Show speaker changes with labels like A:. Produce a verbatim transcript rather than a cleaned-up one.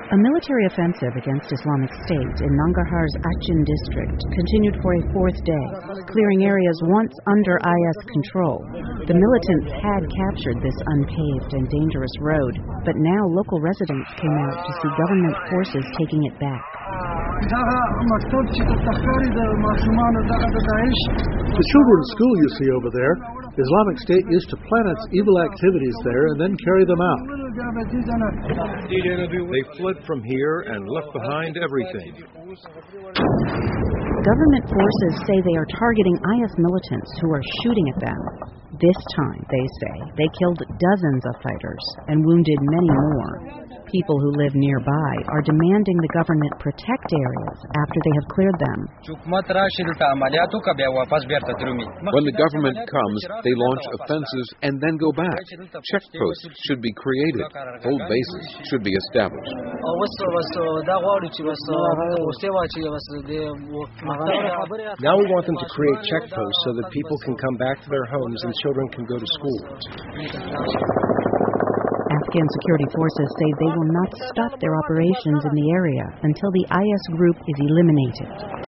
A: A military offensive against Islamic State in Nangarhar's Achin district continued for a fourth day, clearing areas once under I S control. The militants had captured this unpaved and dangerous road, but now local residents came out to see government forces taking it back.
B: The children's school you see over there, Islamic State used to plan its evil activities there and then carry them out.
C: They fled from here and left behind everything.
A: Government forces say they are targeting I S militants who are shooting at them. This time, they say, they killed dozens of fighters and wounded many more. People who live nearby are demanding the government protect areas after they have cleared them.
D: When the government comes, they launch offensives and then go back. Checkposts should be created. Hold bases should be established.
E: Now we want them to create checkposts so that people can come back to their homes and children can go to school.
A: Afghan security forces say they will not stop their operations in the area until the I S group is eliminated.